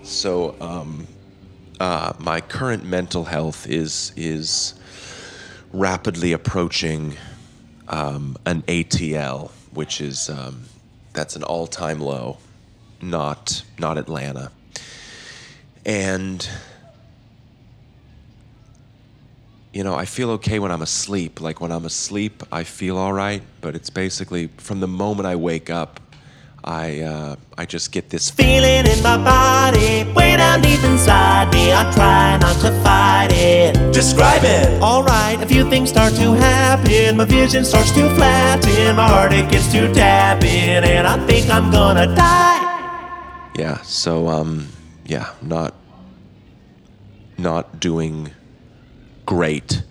My current mental health is rapidly approaching an ATL, which is that's an all-time low, not Atlanta. And I feel okay when I'm asleep. Like when I'm asleep, I feel all right, but it's basically from the moment I wake up, I just get this Feeling in my body, way down deep inside me. I try not to fight it. Describe it. Alright, a few things start to happen. My vision starts to flatten. My heart, it gets to tapping, and I think I'm gonna die. Yeah, so not doing great.